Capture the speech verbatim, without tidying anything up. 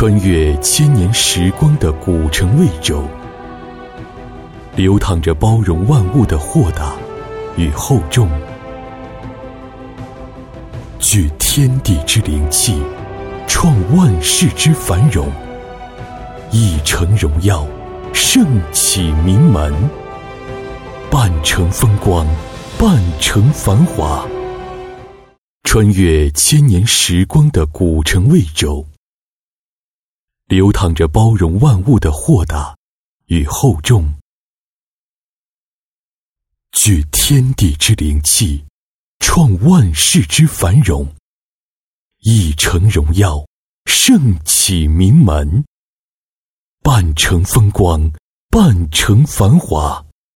穿越千年时光的古城魏州，流淌着包容万物的豁达与厚重，聚天地之灵气，创万世之繁荣。一城荣耀，盛启名门，半城风光，半城繁华。穿越千年时光的古城魏州，流淌着包容万物的豁达与厚重，聚天地之灵气，创万世之繁荣。一城荣耀，盛启名门，半城风光，半城繁华。